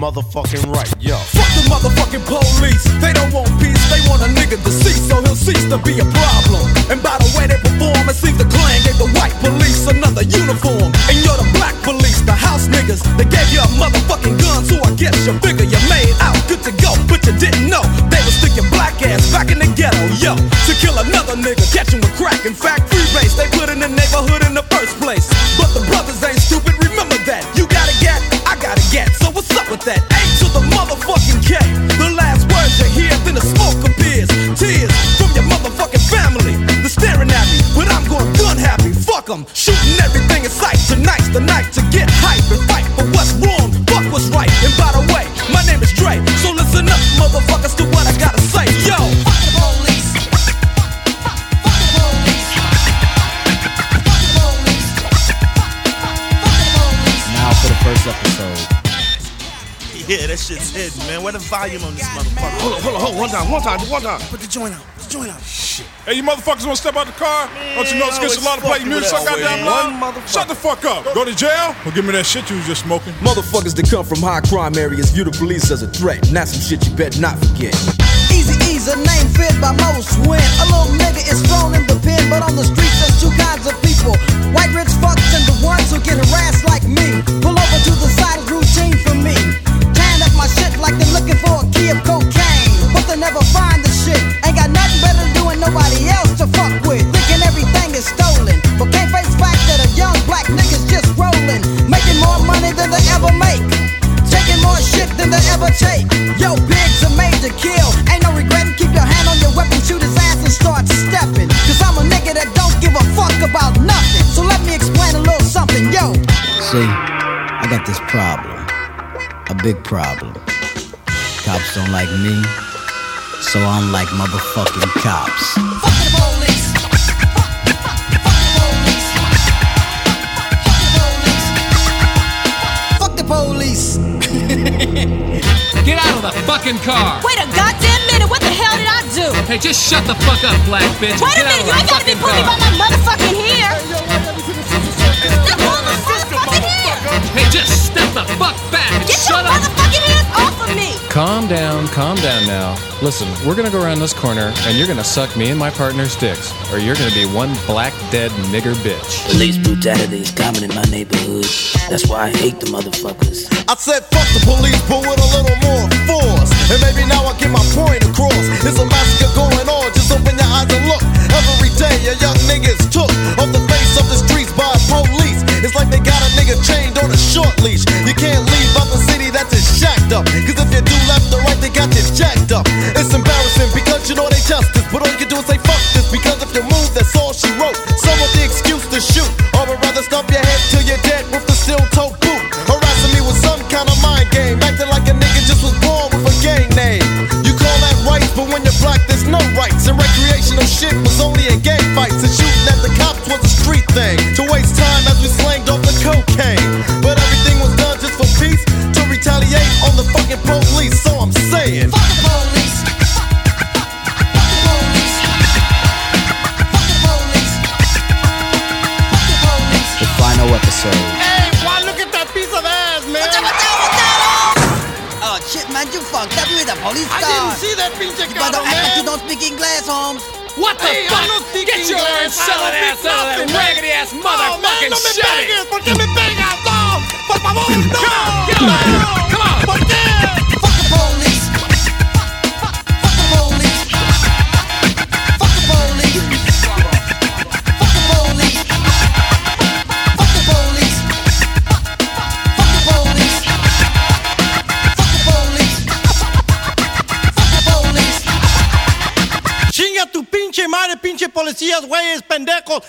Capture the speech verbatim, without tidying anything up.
motherfucking right, yo. Fuck the motherfucking police, they don't want peace, they want a nigga deceased, so he'll cease to be a problem. And by the way they perform, it seems the Klan gave the white police another uniform. And you're the black police, the house niggas, they gave you a motherfucking gun, so I guess you figure you made out good to go. But you didn't know, they would stick your black ass back in the ghetto, yo. To kill another nigga, catch him with crack. In fact, free base, they put in the neighborhood in the first place. But the brothers ain't stupid, remember that. You got a gat, I got a gat, so what's up with that? A to the motherfucking K. The last words you hear, then the smoke appears. Tears from your motherfucking family. They're staring at me, but I'm going gun happy. Fuck them, shooting everything in sight. Tonight's the night to get hype and fight for what's wrong, fuck what's right. And by the way, my name is Dre, so listen up, motherfuckers, to what I gotta say. Yo, fuck the police. Now for the first episode. Yeah, that shit's hidden, man. Where the volume on this motherfucker? Hold on, hold on, hold on. One time, one time, one time. Put the joint out. Put the joint out. Shit. Hey, you motherfuckers want to step out the car? Man, Don't you know it's against the law to play music so goddamn loud? Shut the fuck up. Go to jail or give me that shit you was just smoking. Motherfuckers that come from high crime areas view the police as a threat. And that's some shit you better not forget. Easy E's a name fit by most when a little nigga is thrown in the pen. But on the streets there's two kinds of people, white rich fucks and the ones who get harassed like me. Pull over to the side is routine for me. Tan up my shit like they're looking for a key of cocaine, but they never find the shit. Ain't got nothing better to do and nobody else to fuck with. Thinking everything is stolen, but can't face fact that a young black nigga's just rolling, making more money than they ever make, taking more shit than they ever take. Yo, pigs are made to kill, ain't no regretting. Keep your hand on your weapon, shoot his ass and start stepping. Cause I'm a nigga that don't give a fuck about nothing. So let me explain a little something, yo. See, I got this problem. A big problem. Cops don't like me, so I'm like motherfucking cops. Fuck the police. Fuck the police. Get out of the fucking car! Wait a goddamn minute, what the hell did I do? Hey, just shut the fuck up, black bitch. Wait Get a minute, you out ain't of gotta the be fucking putting me car. by my motherfucking hair! Step on my motherfucking hair! Hey, just step the fuck back and Get shut your up! motherfucking hands off of me! Calm down, calm down now. Listen, we're gonna go around this corner and you're gonna suck me and my partner's dicks, or you're gonna be one black dead nigger bitch. Police brutality is common in my neighborhood. That's why I hate the motherfuckers. I said fuck the police, but with a little more force. And maybe now I get my point across. It's a massacre going on, just open your eyes and look. Every day a young nigga is took off the face of the streets by police. It's like they got a nigga chained on a short leash. You can't leave out the city that's just shacked up. Cause if you do left or right, they got you jacked up. It's embarrassing because you know they justice, but all you can do is say fuck this. Because if you move, that's all she wrote. Some with the excuse to shoot, or would rather stomp your head till you're dead with the steel toe boot. Harassing me with some kind of mind game, acting like a nigga just was born with a gang name. You call that rights, but when you're black, there's no rights. And recreational shit was only in gang fights. And shooting at the cops was a street thing, to waste time as we slanged off the cocaine. But everything was done just for peace, to retaliate on the fucking police. So I'm saying, fuck the police. The final episode. Hey, why look at that piece of ass, man? Oh shit, man, you fucked up with a police car. I didn't see that pinche You better carro, act like man. you don't speak English, Holmes. What the Hey, fuck? I don't speak Get your English. ass out of I don't that, speak out of that nothing, man. raggedy ass Oh, man, motherfucking no me shit! pegues, ¿por qué me pegas? No, por favor, no. Get out! Come on! ¿Por qué? Fuck the police. Fuck the police. Fuck the police. Fuck the police. Fuck the police. Fuck the police. Fuck the police. Fuck the police. Chinga tu pinche madre, pinche policías, güeyes, pendejos.